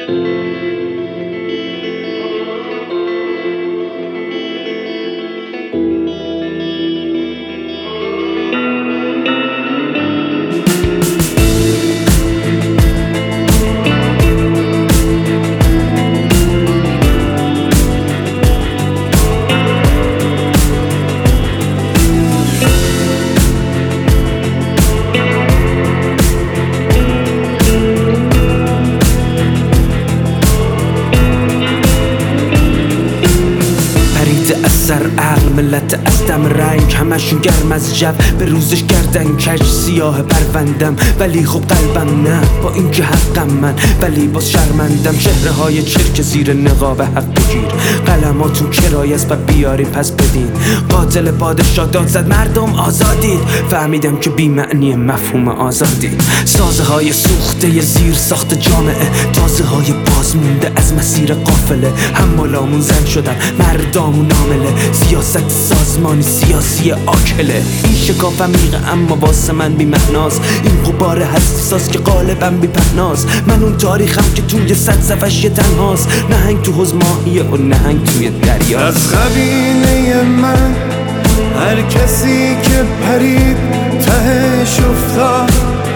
سر عقل ملت از دم رنگ همشون گرم از جو به روزش گردن کج سیاه پروندم ولی خب قلبم نه با اینکه حقم من ولی باز شرمندم شهره های چرک زیر نقاب حق بگیر قلماتون کرایه است و بیارین پس بدین قاتل پادشاه داد زد مردم آزادید فهمیدم که بی معنی مفهوم آزادی سازه های سوخته زیر ساخت جامعه تازه های باز مونده از مسیر قافله حمالامون زن شدن مردامون عامله سیاست سازمانی سیاسی آکله این شکاف عمیقه اما واسه من بی معناست این غبار حساس که غالبا بی پهناست من اون تاریخم که توی 100 صفحش یه تنهاست نهنگ تو حوض ماهیه و نهنگ توی دریا از قبیله من هر کسی که پرید تهش افتاد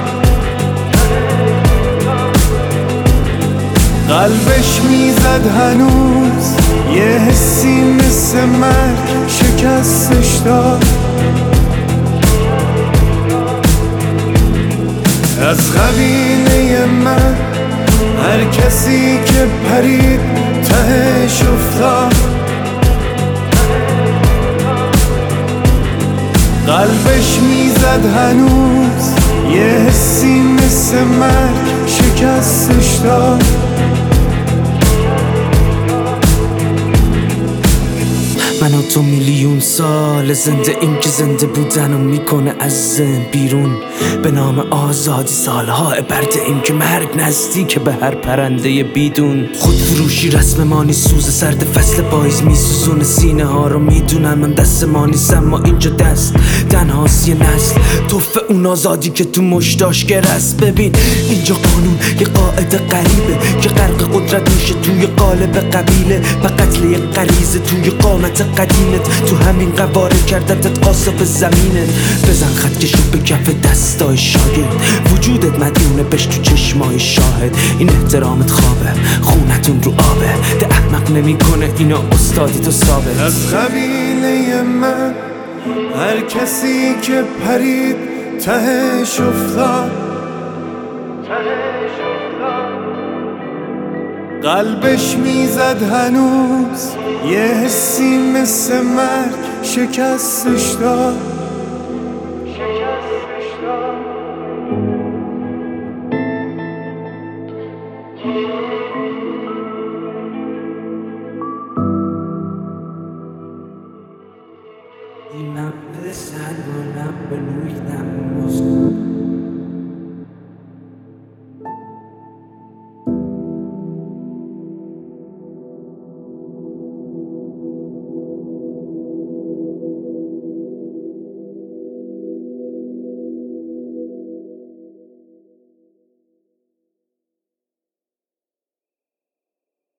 قلبش میزد هنوز یه حسی مثل مرگ شکستش داد از قبیله من هر کسی که پرید تهش افتاد قلبش میزد هنوز یه حسی مثل مرگ شکستش داد من و تو میلیون سال زنده این که زنده بودن و میکنه از ذهن بیرون به نام آزادی سالها برده این که مرگ نزدیک به هر پرنده بیدون خود فروشی رسم مانی سوز سرد فصل پاییز میسوزون سینه ها رو میدونم من دست ما نیست اما اینجا دست تنهاست یه نسل توفه اون آزادی که تو مشتاش گرست ببین اینجا قانون یه قاعده غریبه که غرق قدرت میشه توی قالب قبیله و قتل یه غریزه توی قامت قدیمت تو همین قواره کردتت قاصف زمینت بزن خط کشو به کف دستای شاگرد وجودت مدیونه بش تو چشمای شاهد این احترامت خوابه خونتون رو آبه ده احمق نمیکنه اینا استادی تو ثابت از قبیله من هر کسی که پرید تهش افتاد قلبش میزد هنوز یه حسی مثل مرگ شکستش داد